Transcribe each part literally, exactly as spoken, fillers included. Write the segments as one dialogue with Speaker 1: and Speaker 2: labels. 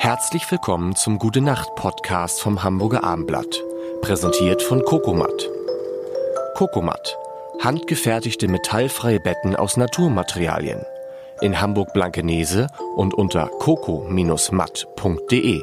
Speaker 1: Herzlich willkommen zum Gute-Nacht-Podcast vom Hamburger Abendblatt. Präsentiert von Cocomat. Cocomat. Handgefertigte metallfreie Betten aus Naturmaterialien. In Hamburg-Blankenese und unter coco Bindestrich matt punkt de.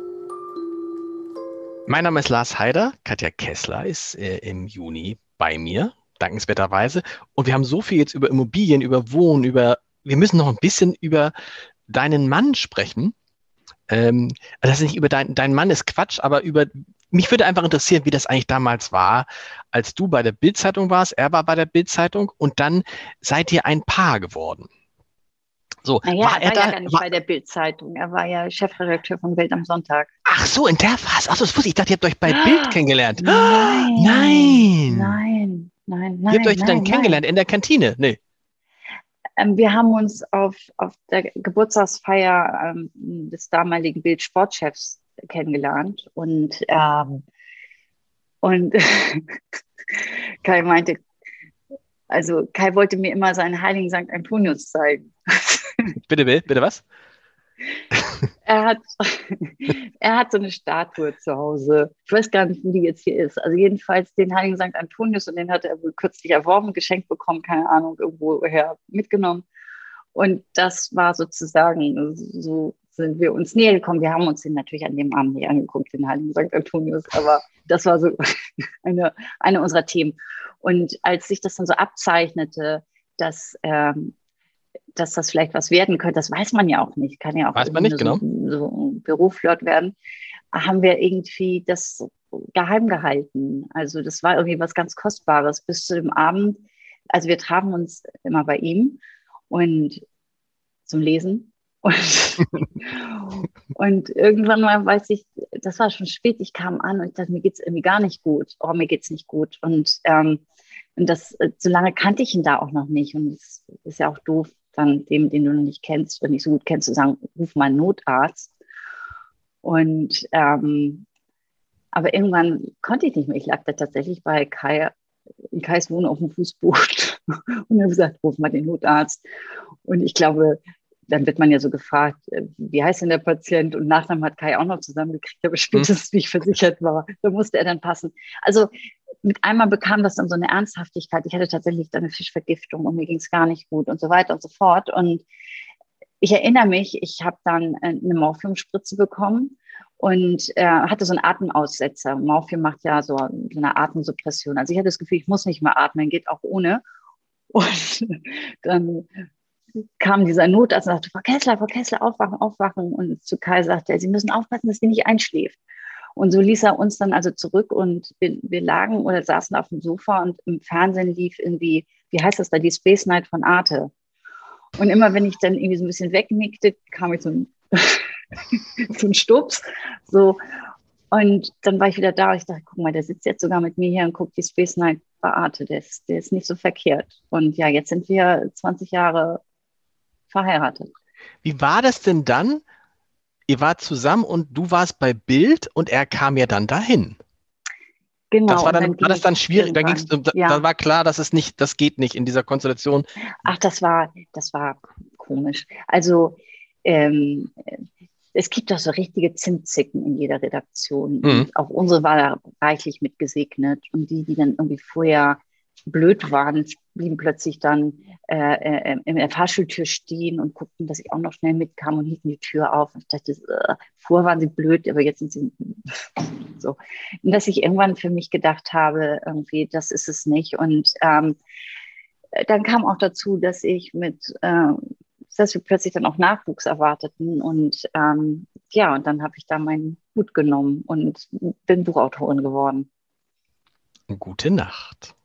Speaker 2: Mein Name ist Lars Heider. Katja Kessler ist äh, im Juni bei mir, dankenswerterweise. Und wir haben so viel jetzt über Immobilien, über Wohnen, über. Wir müssen noch ein bisschen über deinen Mann sprechen. Ähm, das ist nicht über dein, dein Mann ist Quatsch, aber über. Mich würde einfach interessieren, wie das eigentlich damals war, als du bei der Bild-Zeitung warst, er war bei der Bild-Zeitung und dann seid ihr ein Paar geworden. So,
Speaker 3: naja,
Speaker 2: war
Speaker 3: er
Speaker 2: er
Speaker 3: war
Speaker 2: da,
Speaker 3: ja gar nicht
Speaker 2: war,
Speaker 3: bei der Bild-Zeitung. Er war ja Chefredakteur von Welt am Sonntag.
Speaker 2: Ach so, in der Phase. Ach so, das wusste ich. Ich dachte, ihr habt euch bei Bild kennengelernt.
Speaker 3: Nein.
Speaker 2: Nein.
Speaker 3: Nein, nein, nein.
Speaker 2: Ihr habt euch
Speaker 3: nein,
Speaker 2: dann
Speaker 3: nein.
Speaker 2: kennengelernt in der Kantine? Nee.
Speaker 3: Ähm, wir haben uns auf, auf der Geburtstagsfeier ähm, des damaligen Bild-Sportchefs kennengelernt. Und, ähm, und Kai meinte, also Kai wollte mir immer seinen heiligen Sankt Antonius zeigen.
Speaker 2: Bitte, bitte, bitte was?
Speaker 3: Er hat, er hat so eine Statue zu Hause. Ich weiß gar nicht, wo die jetzt hier ist. Also jedenfalls den heiligen Sankt Antonius, und den hat er wohl kürzlich erworben, geschenkt bekommen, keine Ahnung, irgendwoher mitgenommen. Und das war sozusagen, so sind wir uns näher gekommen. Wir haben uns den natürlich an dem Abend nicht angeguckt, den heiligen Sankt Antonius, aber das war so eine, eine unserer Themen. Und als sich das dann so abzeichnete, dass ähm, dass das vielleicht was werden könnte, das weiß man ja auch nicht, kann ja auch
Speaker 2: weiß man nicht,
Speaker 3: so,
Speaker 2: genau.
Speaker 3: so ein Büroflirt werden, haben wir irgendwie das geheim gehalten. Also das war irgendwie was ganz Kostbares bis zu dem Abend. Also wir trafen uns immer bei ihm und zum Lesen. Und, und irgendwann mal weiß ich, das war schon spät, ich kam an und ich dachte, mir geht's irgendwie gar nicht gut. Oh, mir geht's nicht gut. Und, ähm, und das, so lange kannte ich ihn da auch noch nicht. Und es ist ja auch doof, dann dem, den du noch nicht kennst, wenn nicht so gut kennst, zu sagen, ruf mal einen Notarzt. Und ähm, aber irgendwann konnte ich nicht mehr. Ich lag da tatsächlich bei Kai, in Kais Wohnung auf dem Fußboden und habe gesagt, ruf mal den Notarzt. Und ich glaube, dann wird man ja so gefragt, wie heißt denn der Patient? Und Nachnamen hat Kai auch noch zusammengekriegt, aber spätestens, wie ich versichert war, da musste er dann passen. Also mit einmal bekam das dann so eine Ernsthaftigkeit. Ich hatte tatsächlich dann eine Fischvergiftung und mir ging es gar nicht gut und so weiter und so fort. Und ich erinnere mich, ich habe dann eine Morphiumspritze bekommen und äh, hatte so einen Atemaussetzer. Morphium macht ja so eine Atemsuppression. Also ich hatte das Gefühl, ich muss nicht mehr atmen, geht auch ohne. Und dann kam dieser Notarzt und sagte, Frau Kessler, Frau Kessler, aufwachen, aufwachen. Und zu Kai sagte er, Sie müssen aufpassen, dass sie nicht einschläft. Und so ließ er uns dann also zurück und wir, wir lagen oder saßen auf dem Sofa und im Fernsehen lief irgendwie, wie heißt das da, die Space Night von Arte. Und immer wenn ich dann irgendwie so ein bisschen wegnickte, kam ich so ein, so ein Stups. So. Und dann war ich wieder da und ich dachte, guck mal, der sitzt jetzt sogar mit mir hier und guckt die Space Night bei Arte. Der ist, der ist nicht so verkehrt. Und ja, jetzt sind wir zwanzig Jahre verheiratet.
Speaker 2: Wie war das denn dann? Ihr wart zusammen und du warst bei Bild und er kam ja dann dahin.
Speaker 3: Genau.
Speaker 2: Das war, dann, dann war das dann schwierig? Da, ging's, da,
Speaker 3: ja.
Speaker 2: da war klar, dass es nicht, das geht nicht in dieser Konstellation.
Speaker 3: Ach, das war, das war komisch. Also ähm, es gibt doch so richtige Zimtzicken in jeder Redaktion. Mhm. Und auch unsere war da reichlich mit gesegnet. Und die, die dann irgendwie vorher blöd waren, blieben plötzlich dann äh, äh, in der Fahrstuhltür stehen und guckten, dass ich auch noch schnell mitkam und hielten die Tür auf. Und ich dachte, äh, vorher waren sie blöd, aber jetzt sind sie so. Und dass ich irgendwann für mich gedacht habe, irgendwie, das ist es nicht. Und ähm, dann kam auch dazu, dass ich mit, äh, dass wir plötzlich dann auch Nachwuchs erwarteten. Und ähm, ja, und dann habe ich da meinen Hut genommen und bin Buchautorin geworden.
Speaker 2: Gute Nacht.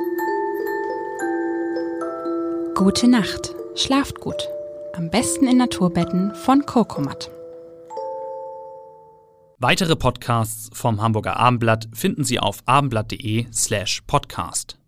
Speaker 4: Gute Nacht. Schlaft gut. Am besten in Naturbetten von Cocomat.
Speaker 5: Weitere Podcasts vom Hamburger Abendblatt finden Sie auf abendblatt punkt de slash podcast.